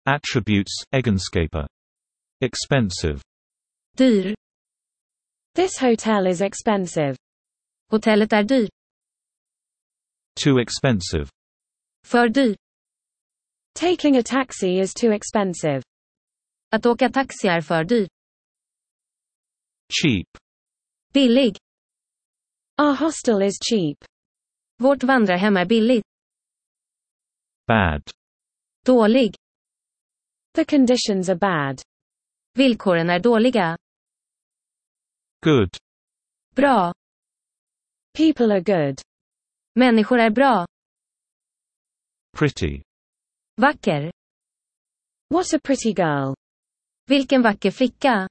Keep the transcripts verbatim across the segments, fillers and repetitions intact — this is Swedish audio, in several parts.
Attributes, egenskaper. Expensive. Dyr. This hotel is expensive. Hotellet är dyrt. Too expensive. För dyr. Taking a taxi is too expensive. Att åka taxi är för dyrt. Cheap. Billig. Our hostel is cheap. Vårt vandrarhem är billigt. Bad. Dålig. The conditions are bad. Villkoren är dåliga. Good. Bra. People are good. Människor är bra. Pretty. Vacker. What a pretty girl. Vilken vacker flicka.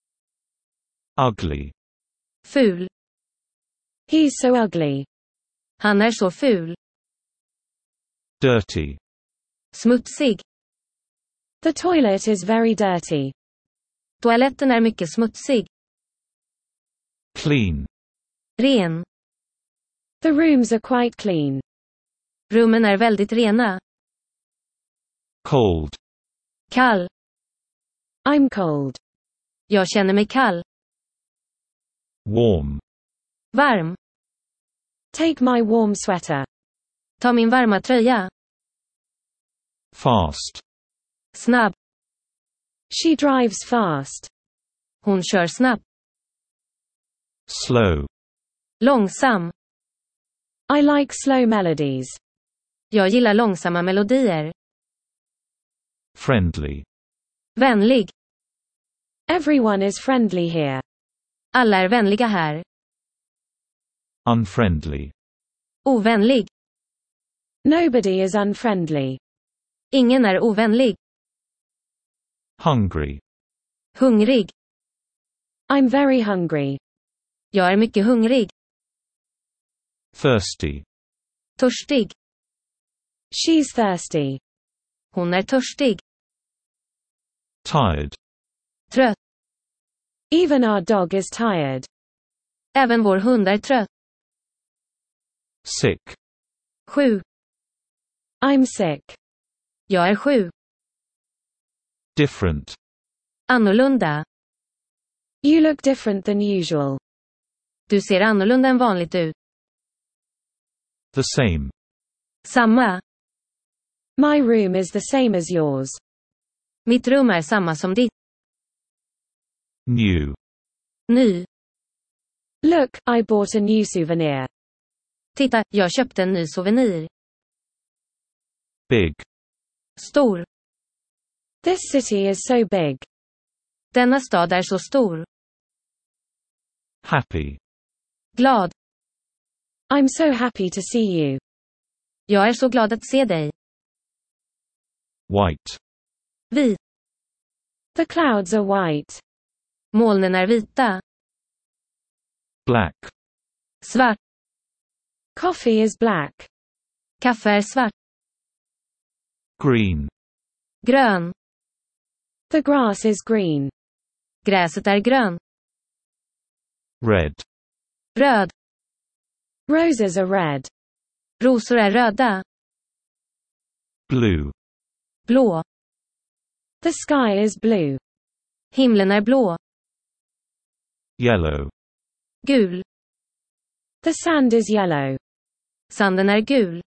Ugly. Ful. He's so ugly. Han är så ful. Dirty. Smutsig. The toilet is very dirty. Toaletten är mycket smutsig. Clean. Ren. The rooms are quite clean. Rummen är väldigt rena. Cold. Kall. I'm cold. Jag känner mig kall. Warm. Varm. Take my warm sweater. Ta min varma tröja. Fast. Snabb. She drives fast. Hon kör snabbt. Slow. Långsam. I like slow melodies. Jag gillar långsamma melodier. Friendly. Vänlig. Everyone is friendly here. Alla är vänliga här. Unfriendly. Ovänlig. Nobody is unfriendly. Ingen är ovänlig. Hungry. Hungrig. I'm very hungry. Jag är mycket hungrig. Thirsty. Törstig. She's thirsty. Hon är törstig. Tired. Trött. Even our dog is tired. Även vår hund är trött. Sick. Sju. I'm sick. Jag är sju. Different. Annorlunda. You look different than usual. Du ser annorlunda än vanligt ut. The same. Samma. My room is the same as yours. Mitt rum är samma som ditt. New. Ny. Look, I bought a new souvenir. Titta, jag köpte en ny souvenir. Big. Stor. This city is so big. Denna stad är så stor. Happy. Glad. I'm so happy to see you. Jag är så glad att se dig. White. Vit. The clouds are white. Molnen är vita. Black. Svart. Coffee is black. Kaffe är svart. Green. Grön. The grass is green. Gräset är grön. Red. Röd. Roses are red. Rosor är röda. Blue. Blå. The sky is blue. Himlen är blå. Yellow. Gul. The sand is yellow. Sanden är gul.